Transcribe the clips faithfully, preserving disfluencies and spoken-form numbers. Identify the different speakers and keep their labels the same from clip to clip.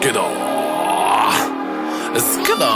Speaker 1: اسکدا اسکدا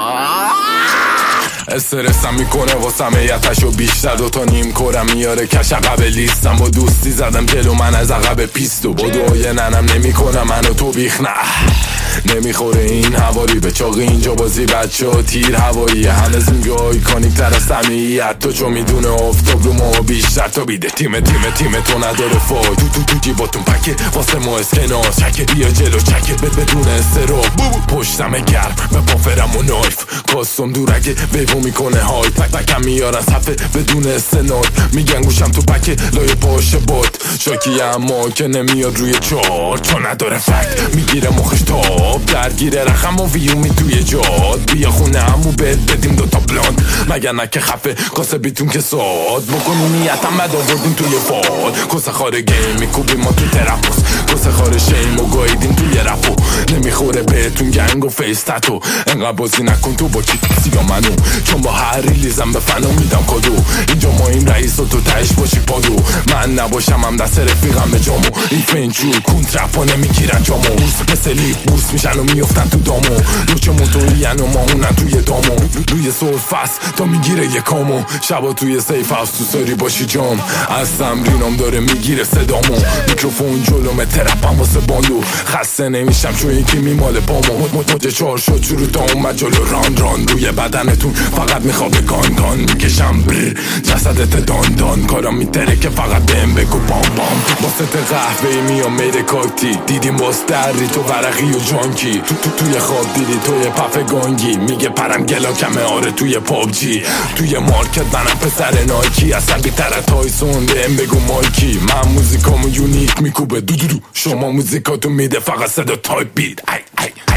Speaker 1: استرسم میکنه واسم ایتشو بیشتر دوتا نیم کورم میاره کش عقب لیستم با دوستی زدم جلو من از عقب پیستو بدوی ننم نمیکنه منو تو بیخ نه نمیخوره این هواری به چاقی اینجا بازی بچه ها تیر هوایی همه زنگه آیکانیک تر از سمیت تو چو میدونه افتاب رو ما بیشتر تا بیده تیم تیم تیم تو نداره فای تو تو تو جیباتون پکه واسه ما اسکناس چکه بیا جلو چکه بد بدون استراب پشتم گرم به پافرم و نایف کاستم دورگه بیبو میکنه های پک پکم میارن صفحه بدون استناد میگن گوشم تو پکه لای پاشه باد شاکی اما که نمیاد روی چار چون نداره فکت میگیره مخش تاب درگیره رخم و ویومی توی جاد بیا خونه همو بد بدیم دوتا بلاند مگر نکه خفه کاسه بیتون که ساد بکنی نیتم بد آوردیم توی فاد کسه خاره گیم میکوبیم ما تو ترپوس کسه خاره شیم و گاییدیم توی رپو نمیخوره بهتون گنگ و فیس تتو انقدر بازی نکن تو با چی سیا منو چون با هر ریلیزم به فنو میدم کدو اینجا ما این رئیس و تو تهش باشی پادو من نباشم هم دست رفیقم به جامو این فنچو کنترپا نمیگیرن جامو مثل لیف بورس میشن و میفتن تو دامو لوچه موتوری و ما اونن توی دامو روی سرفس تا میگیره یکامو شبا توی سیف هاوس تو ساری باشی جام از تمرینام داره میگیره صدامو میکروفون جلومه ترپم واسه باندو خسته نمیشم چون یکی میماله پامو موجه چار شد شروع تا اومد جلو ران ران روی بدنتون فقط میخوابه گان گان میکشم بر جسدت دان دان کارم میتره که فقط بهم بگو بام بام واسه قهوه میام میره کاکتی دیدیم باز دری تو ورقی و جانکی تو تو توی خواب دیدی توی پف گانگی میگه پرم گلا کمه آره توی پابجی توی مارکت منم پسر نایکی اصلا بیتر تایسون بهم بگو مایکی من موزیکامو یونیک میکوبه دو دو دو شما موزیکاتون میده فقط صدا تایپ بیت ای ای